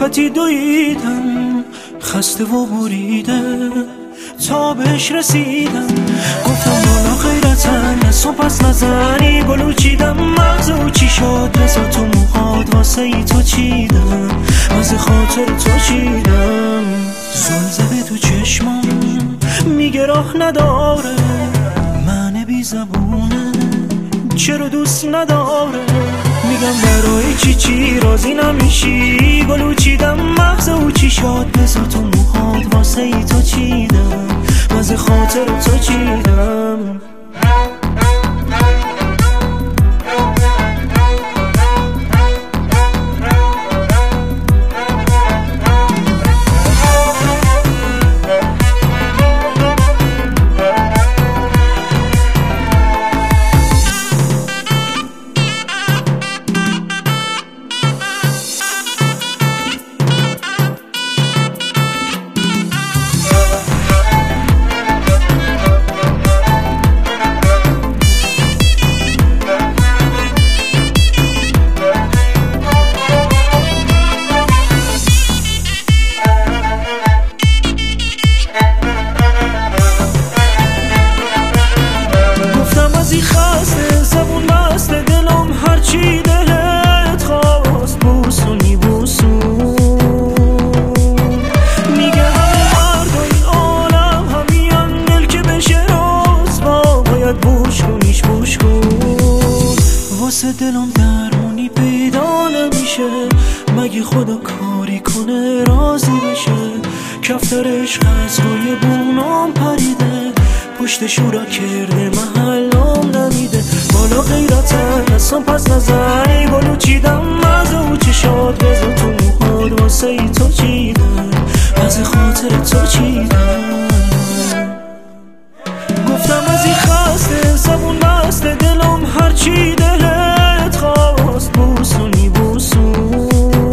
راحتی دویدم، خسته و بریده تا بهش رسیدم. گفتم بالا غیرتن از تو پس نزنی، گلو چیدم مغز و چی شد بزا تو موهات واسه ای تو چیدم، واسه خاطر تو چیدم. زل زده تو چشمم میگه راه نداره، من بی زبونه چرا دوست نداره. میگم برای چی راضی نمیشی، گلو چیدم مغز و چی شد بزا تو موهات واسه ای تو چیدم، واسه خاطر تو چیدم. خسته زبون بسته دلم هرچی دلت خواست بوسونی بوسون. میگه همه مردای عالم همین دل که بشه رسوا، باید بوش کنیش بوش کن. واسه دلم درمونی پیدا نمیشه، مگه خدا کاری کنه راضی بشه. کفترش از روی بونام پریده، پشت شورا کرده محلم نمیده. بالا غیرتن اصلا پس نزنی، گلو چیدم مزه و چشات بزا تو موهات واسه ای تو چیدم، از خاطر تو چیدم. گفتم از این خسته زبون بسته دلم هرچی دلت خواست بوسونی بوسون.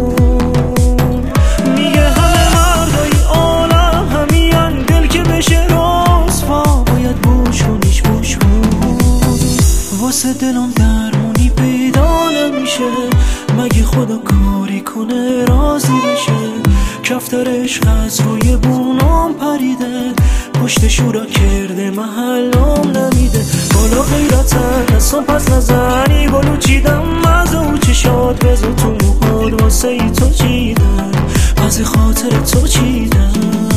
میگه همه مردای عالم همین دل که بشه رسوا، باید بوش کنیش بوش کن. واسه دلم درمونی پیدا نمیشه، مگه خدا کاری کنه راضی بشه. کفترش از روی بونام پریده، پشت شورا کرده محلم نمیده. بالا غیرتن اصلا پس نزنی، گلو چیدم مزه و چشات بزا تو موهات واسه ای تو چیدم، واسه خاطر تو چیدم.